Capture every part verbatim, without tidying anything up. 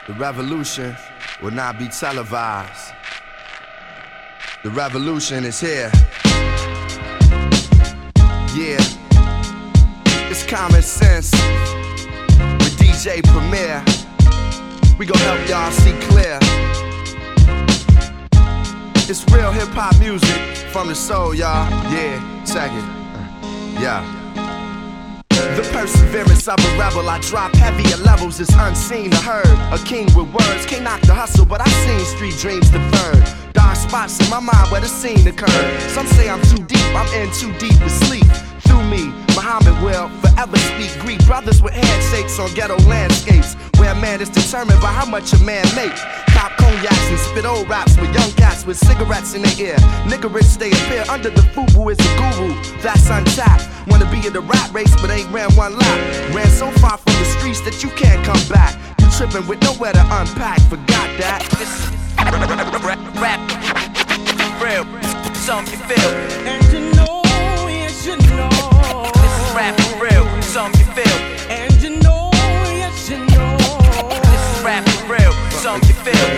The revolution will not be televised. The revolution is here. Yeah, it's common sense with D J Premier. We gon' help y'all see clear. It's real hip-hop music from the soul, y'all. Yeah, check it. Uh, yeah. The perseverance of a rebel, I drop heavier levels, it's unseen or heard. A king with words, can't knock the hustle, but I've seen street dreams deferred. Dark spots in my mind where the scene occurred. Some say I'm too deep, I'm in too deep to sleep. Through me, Muhammad will forever speak. Greet brothers with handshakes on ghetto landscapes, where a man is determined by how much a man make. Pop cognacs and spit old raps with young cats with cigarettes in their ear. Nigga rich they appear under the fubu is a guru, that's untapped. Wanna be in the rap race but ain't ran one lap. Ran so far from the streets that you can't come back. You tripping with nowhere to unpack, forgot that. This rap, real, something you feel. And you know, yes you know. This is rap for real, something you feel. And you know, yes you know. This is rap for real, something you feel.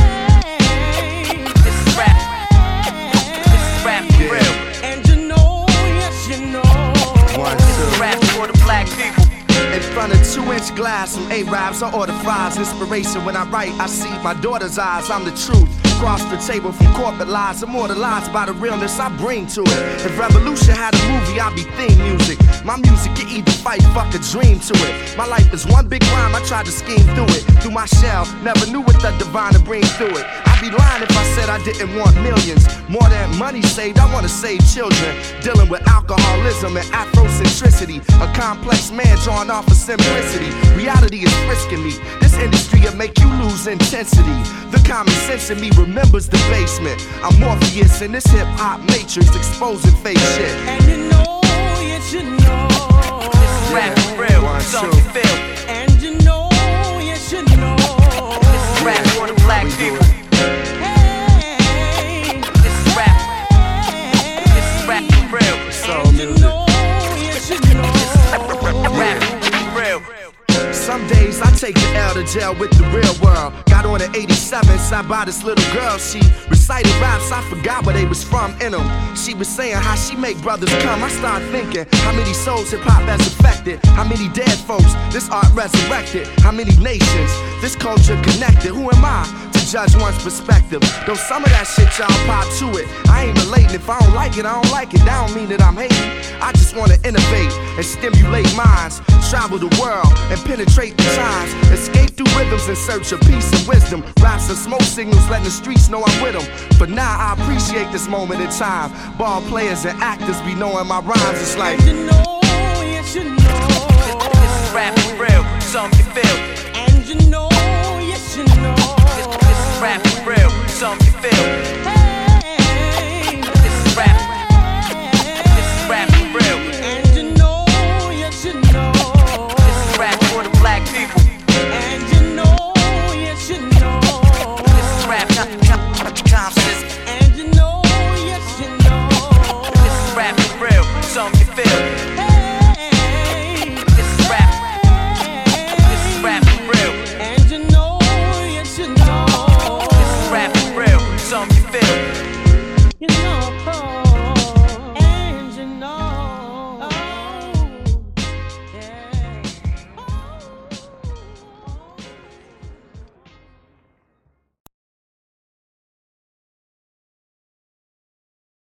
Hey, This is rap, this is rap for real. and you know, yes you know. One, This is two. rap for the black people. In front of two-inch glass, some A-Rabs, I order fries. Inspiration when I write, I see my daughter's eyes. I'm the truth. Across the table from corporate lies, immortalized by the realness I bring to it. If Revolution had a movie, I'd be theme music. My music can either fight, fuck a dream to it. My life is one big rhyme, I tried to scheme through it. Through my shell, never knew what the divine to bring through it. I'd be lying if I said I didn't want millions. More than money saved, I wanna save children. Dealing with alcoholism and Afrocentricity. A complex man drawn off of simplicity. Reality is frisking me. This industry will make you lose intensity. The common sense in me remembers the basement. I'm Morpheus in this hip-hop matrix, exposing fake shit. And you know, yes you know. This is rap for real, One, something two. you feel. And you know, yes you know. This is rap for the black we do people. Hey, This is rap, this is rap for real. Soul and you music. know, yes you know. Rap for real. Some days I take the L to jail with the real world. Got on at eighty-seven, sat by this little girl. She recited raps, I forgot where they was from in them. She was saying how she make brothers come. I started thinking, how many souls hip-hop has affected? How many dead folks this art resurrected? How many nations this culture connected? Who am I to judge one's perspective? Though some of that shit y'all pop to it, I ain't relating. If I don't like it, I don't like it. That don't mean that I'm hating. I just wanna innovate and stimulate minds. Travel the world and penetrate the times. Escape through rhythms in search of peace and wisdom. Raps and smoke signals letting the streets know I'm with them. For now I appreciate this moment in time. Ball players and actors be knowing my rhymes. It's like And you know,